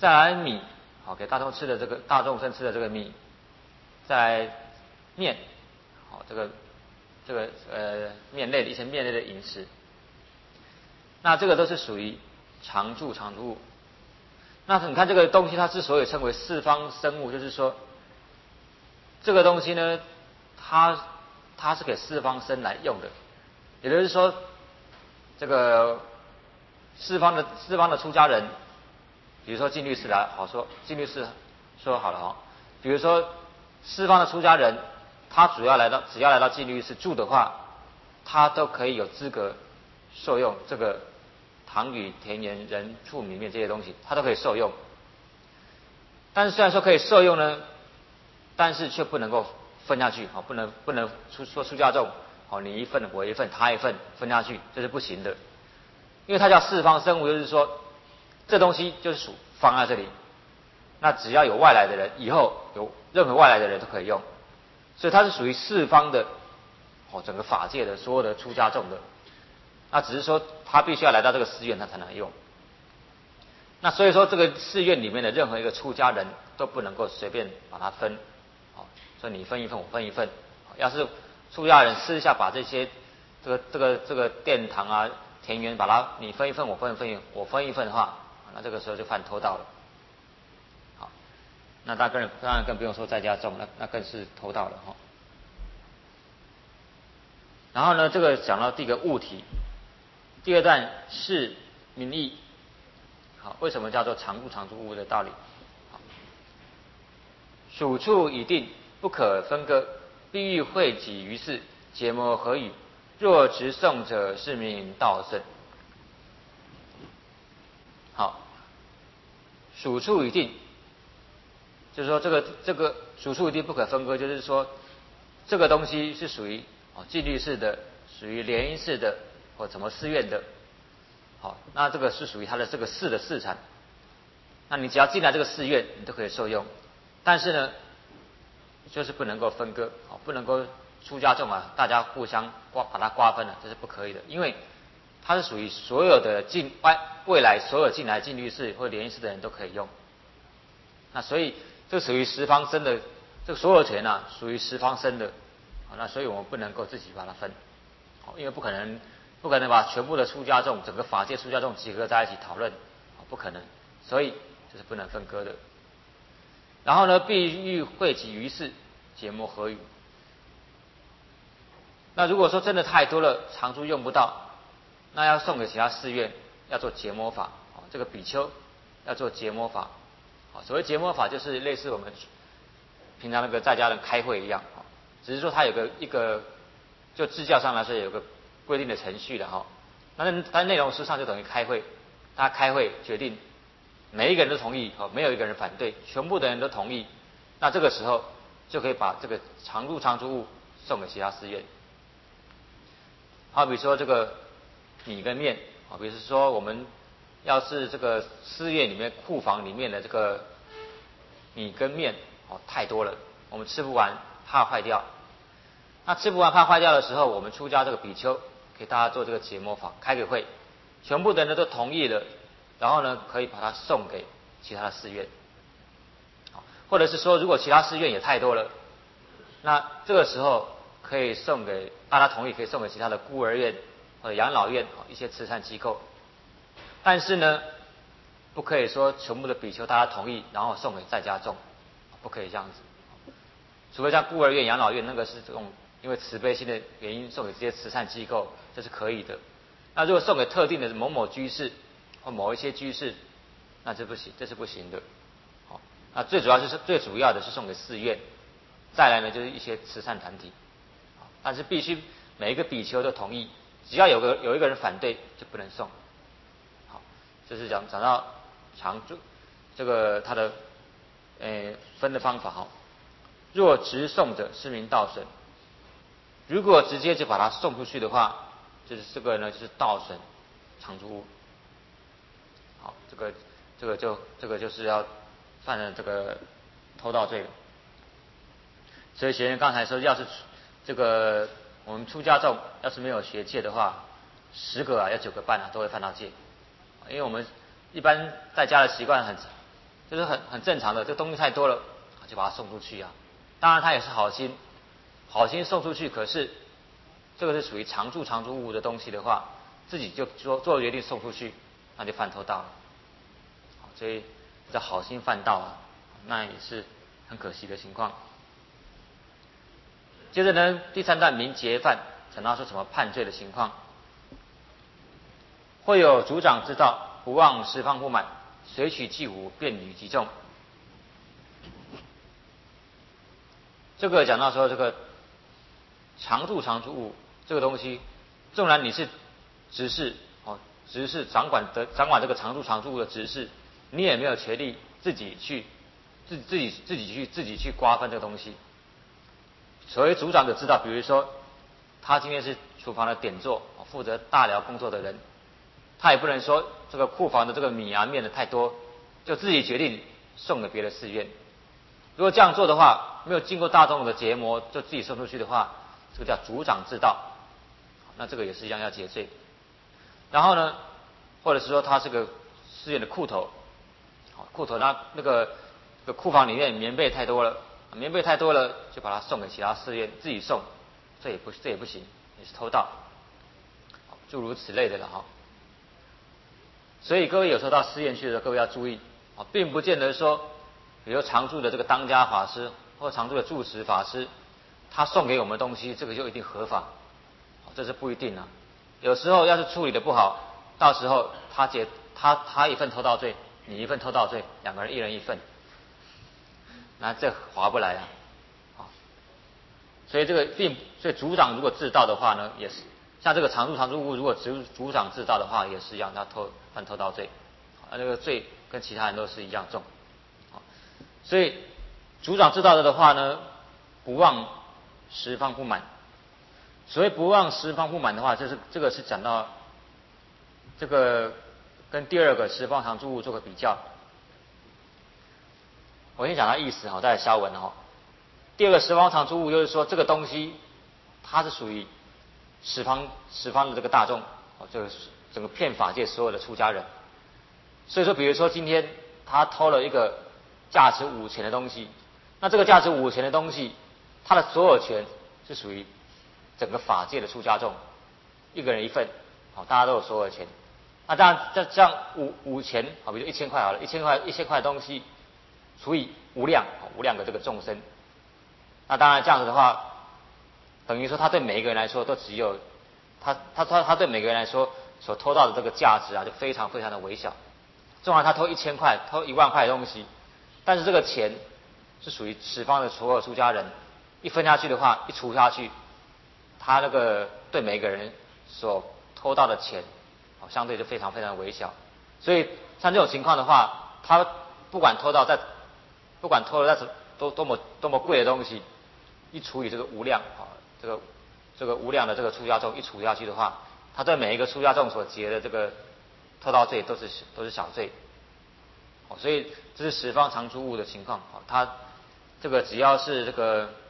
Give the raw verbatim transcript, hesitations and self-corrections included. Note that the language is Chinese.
再来米，好给大众吃的这个大众生吃的这个米，再来面，好这个这个呃面类的一些面类的饮食，那这个都是属于常住常住物。那你看这个东西，它之所以称为四方生物，就是说这个东西呢，它它是给四方生来用的，也就是说，这个四方的四方的出家人，比如说净律寺来好说，净律寺说好了哈，比如说四方的出家人，他主要来到只要来到净律寺住的话，他都可以有资格受用这个堂宇田园人畜米面这些东西，他都可以受用。但是虽然说可以受用呢，但是却不能够分下去，不能不能出说出家众，你一份我一份他一份分下去，这是不行的。因为它叫四方生物，就是说这东西就是属放在这里，那只要有外来的人，以后有任何外来的人都可以用，所以它是属于四方的哦，整个法界的所有的出家众的。那只是说他必须要来到这个寺院，他才能用。那所以说这个寺院里面的任何一个出家人都不能够随便把它分，好，所以你分一份我分一份。要是出家人私下把这些这个这个这个殿堂啊田园把它你分一份我分一份我分一份的话，那这个时候就犯偷盗了。好，那当然当然更不用说在家众，那那更是偷盗了哈。然后呢，这个讲到第一个物体，第二段是名义。好，为什么叫做常住常住物的道理？好，属处已定，不可分割，必欲汇集于世，结魔合语。若直诵者，是名道圣。好，属处已定，就是说这个这个属处已定不可分割，就是说这个东西是属于哦净律寺的，属于莲因寺的，或什么寺院的。好，那这个是属于它的这个寺的寺产，那你只要进来这个寺院，你都可以受用。但是呢，就是不能够分割，好，不能够出家众啊，大家互相瓜把它瓜分了，这是不可以的，因为它是属于所有的进外未来所有进来净律寺或莲因寺的人都可以用。那所以这属于十方生的，这个所有权啊，属于十方生的，好，那所以我们不能够自己把它分，好，因为不可能。不可能把全部的出家众，整个法界出家众集合在一起讨论，不可能，所以这是不能分割的。然后呢，必欲汇集于世，结魔合语。那如果说真的太多了，常住用不到，那要送给其他寺院，要做结魔法，这个比丘要做结魔法。所谓结魔法，就是类似我们平常那个在家人开会一样，只是说它有个一个，就制教上来说有个规定的程序的哈，那但内容书上就等于开会，大家开会决定，每一个人都同意，哦，没有一个人反对，全部的人都同意，那这个时候就可以把这个常住常住物送给其他寺院。好比说这个米跟面，啊，比如说我们要是这个寺院里面库房里面的这个米跟面哦太多了，我们吃不完，怕坏掉。那吃不完怕坏掉的时候，我们出家这个比丘给大家做这个结魔法，开个会，全部的人都同意了，然后呢可以把它送给其他的寺院，或者是说如果其他寺院也太多了，那这个时候可以送给大家同意，可以送给其他的孤儿院或者养老院一些慈善机构，但是呢不可以说全部的比丘大家同意然后送给在家众，不可以这样子，除非像孤儿院养老院那个是这种因为慈悲心的原因送给这些慈善机构，这是可以的。那如果送给特定的某某居士或某一些居士，那这不行，这是不行的。好，那最主要就是最主要的是送给寺院，再来呢就是一些慈善团体，但是必须每一个比丘都同意，只要有个有一个人反对就不能送。好，这是讲讲到常住这个它的呃分的方法哈。若直送者，是名道损。如果直接就把它送出去的话，就是这个呢，就是盗损常住物。好，这个这个就这个就是要犯了这个偷盗罪了。所以学员刚才说，要是这个我们出家众要是没有学戒的话，十个啊要九个半啊都会犯到戒，因为我们一般在家的习惯很就是很很正常的，这东西太多了，就把它送出去啊。当然他也是好心，好心送出去，可是这个是属于常住常住物的东西的话，自己就做做决定送出去，那就犯偷盗了。所以叫好心犯盗啊，那也是很可惜的情况。接着呢，第三段民结犯，讲到说什么判罪的情况，会有族长之道，不忘十方不满，随取祭物，便与集众。这个讲到说这个常住常住物这个东西，纵然你是执事哦，执事掌管的掌管这个常住常住物的执事，你也没有权利自己去自自己自己去自己去瓜分这个东西。所谓组长者知道，比如说他今天是厨房的点座，负责大寮工作的人，他也不能说这个库房的这个米啊面的太多，就自己决定送给别的寺院。如果这样做的话，没有经过大众的结膜就自己送出去的话，这个叫组长自盗，那这个也是一样要结罪。然后呢，或者是说他是个寺院的库头，库头那那个这个库房里面棉被太多了，棉被太多了就把它送给其他寺院，自己送，这也不这也不行，也是偷盗，诸如此类的了哈。所以各位有时候到寺院去的时候，各位要注意啊，并不见得说，比如常住的这个当家法师或常住的住持法师，他送给我们东西，这个就一定合法，这是不一定啊。有时候要是处理的不好，到时候他结他他一份偷盗罪，你一份偷盗罪，两个人一人一份，那这划不来啊。所以这个并所以组长如果自盗的话呢，也是像这个常住常住物，如果组组长自盗的话，也是一样，他偷犯偷盗罪，啊，那个罪跟其他人都是一样重。所以组长自盗的话呢，不忘十方不满。所谓不忘十方不满的话，就是这个是讲到这个跟第二个十方常住物做个比较。我先讲它意思哈，再来消文哈。第二个十方常住物就是说这个东西它是属于十方十方的这个大众，哦，这个整个骗法界所有的出家人。所以说，比如说今天他偷了一个价值五钱的东西，那这个价值五钱的东西，它的所有权是属于整个法界的出家众，一个人一份，好，大家都有所有权。那这样这这样五五钱，好，比如一千块好了，一千块一千块的东西除以无量，无量的这个众生，那当然这样子的话，等于说他对每一个人来说都只有他他他他对每个人来说所偷到的这个价值啊，就非常非常的微小。纵然他偷一千块、偷一万块的东西，但是这个钱是属于十方的所有出家人，一分下去的话，一除下去，他那个对每个人所偷到的钱，哦，相对就非常非常微小。所以像这种情况的话，他不管偷到在，不管偷了在多多么多么贵的东西，一除以这个无量啊，这个这个无量的这个出家众一除下去的话，他对每一个出家众所结的这个偷盗罪都是都是小罪。所以这是十方常住物的情况，他这个只要是这个